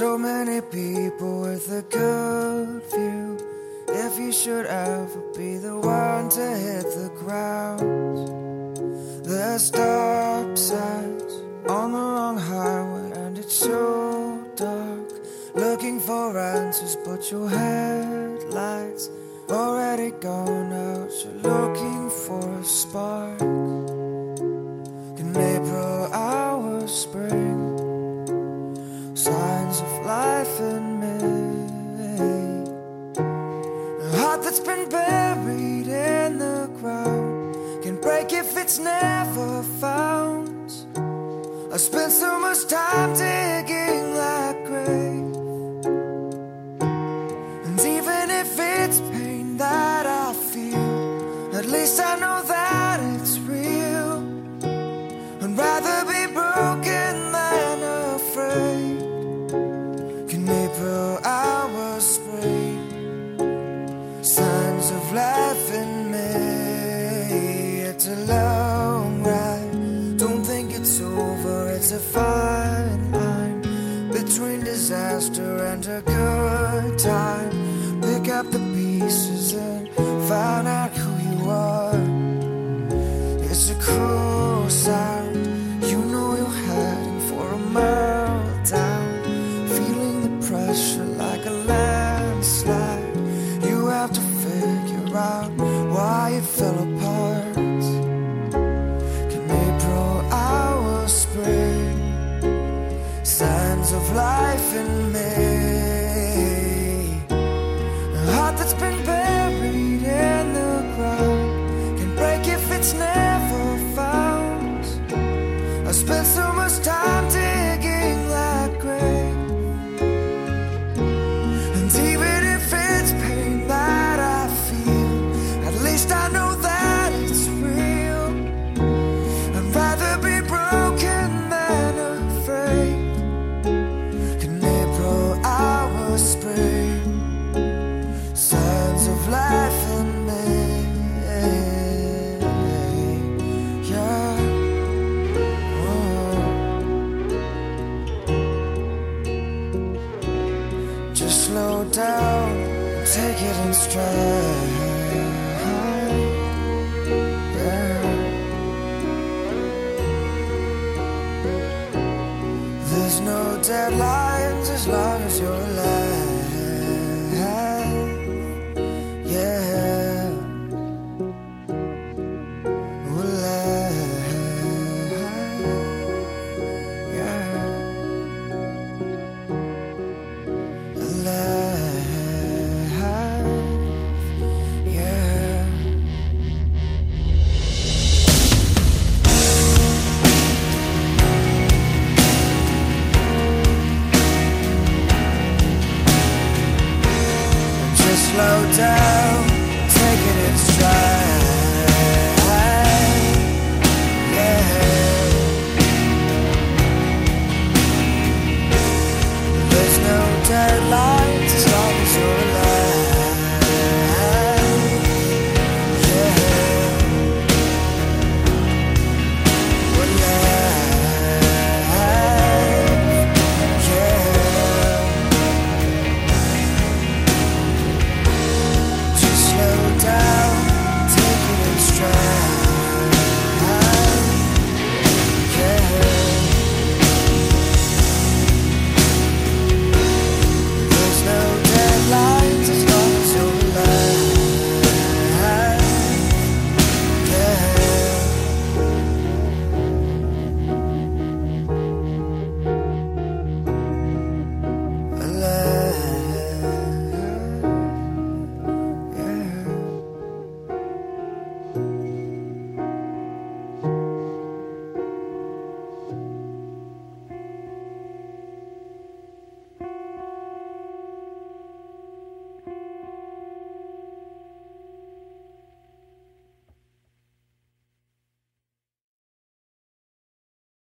So many people with a good view. If you should ever be the one to hit the ground, there's stop signs on the wrong highway, and it's so dark. Looking for answers, but your headlights already gone out. You're looking for a spark. In April, our spring, signs of life in me. A heart that's been buried in the ground can break if it's never found. I spent so much time digging that grave, and even if it's pain that I feel, at least I know that it's real. I'd rather be broken than afraid. Can April hours spring, signs of life in me. It's a long ride, don't think it's over. It's a fine line between disaster and a good time. Pick up the pieces and find out who you are. It's a cruel sound, you know you're heading for a meltdown. Feeling the pressure like a landslide. You have to figure out why it fell apart. Can April hours spring, signs of life in me. A heart that's been buried in the ground can break if it's never found. I spent so much time digging that grave, and even if it's pain that I feel, at least I know that it's real. I'd rather be broken than afraid. Can April hours spring, signs of life in me. Yeah. Just slow down, take it in stride.